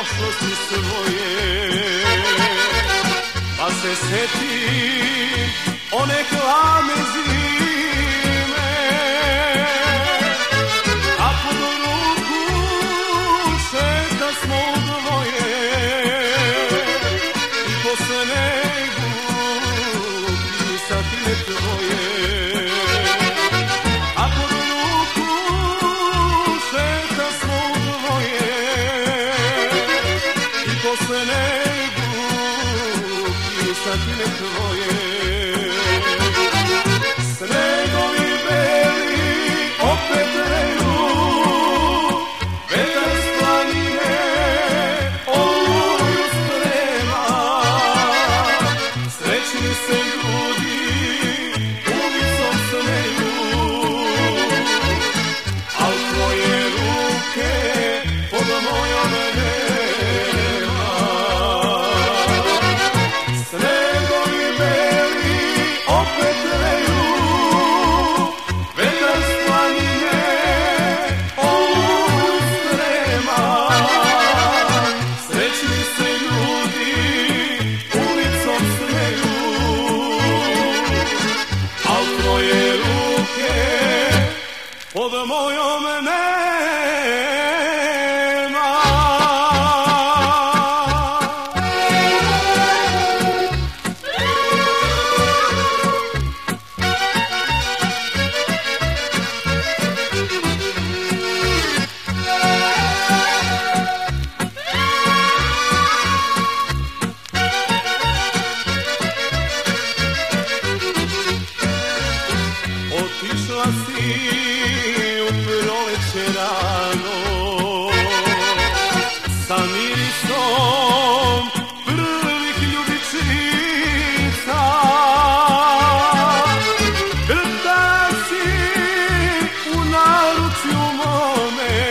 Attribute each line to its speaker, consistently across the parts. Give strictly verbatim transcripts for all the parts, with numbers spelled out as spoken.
Speaker 1: prošlosti svoje, pa se setim one hladne zime, a pod ruku šeta smo dvoje i po snegu pisatine tvoje. Po snegu pisatine tvoje. Snegovi beli opet reju, vetar s planine oluju sprema. Srećni se ljudi ulicom smeju, al tvoje ruke pod mojom nema. Pod mojom nema. Otišla si u proleće rano sa mirisom prvih ljubičica. Grda si u naručju mome,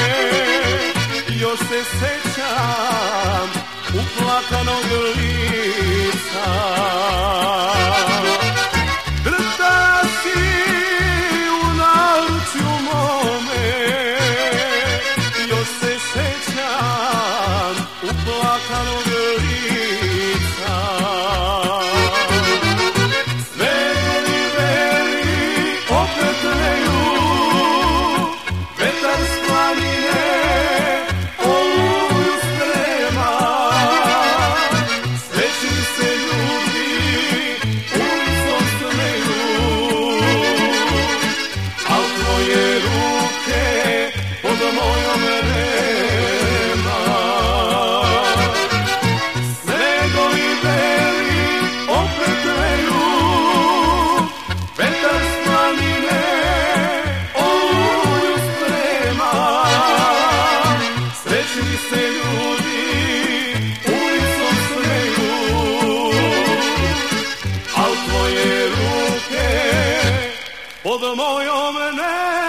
Speaker 1: još se sećam uplakanog lica. Grda si u naručju mome, još se sećam uplakanog lica. Snegovi beli opet leju, vetar s planine oluju sprema. Srećni se ljudi ulicom smeju, al tvoje ruke pod mojom nema. Snegovi beli opet leju, vetar s planine oluju sprema. Srećni se ljudi ulicom smeju, al tvoje ruke pod mojom nema.